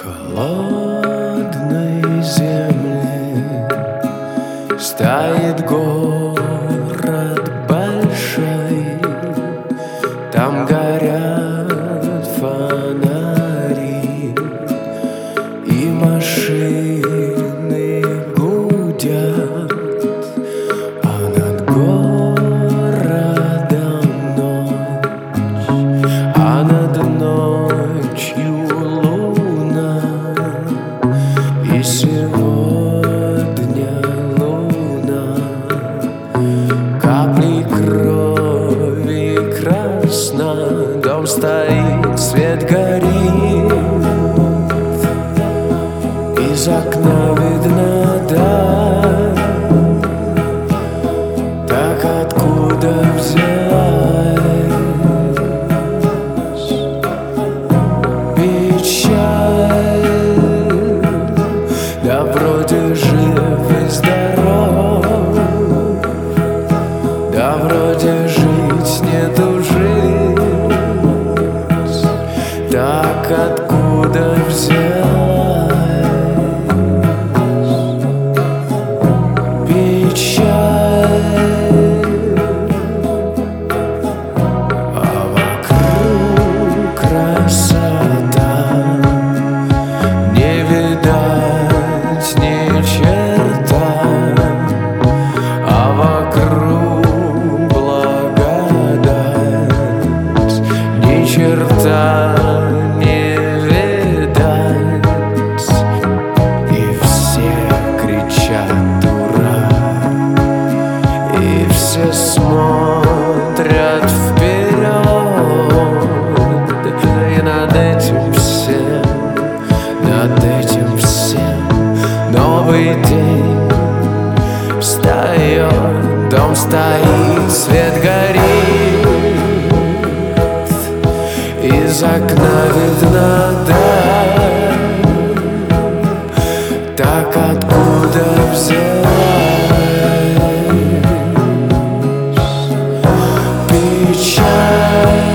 холодной земле стоит город большой, там горят фонари и машины гудят, а над городом ночь, а над ночью луна. И сегодня луна капли крови красна, дом стоит, свет горит, из окна видно даль. Так откуда взялась печаль? Да вроде жив и здоров, да вроде жить не тужить. Так откуда взялась печаль? А вокруг красота, не видать ни черта, а вокруг благодать, ни черта не видать. И все кричат ура, и все смотрят вперед, и над этим всем новый день встает, дом стоит, свет горит, из окна видно даль. Так откуда взялась печаль?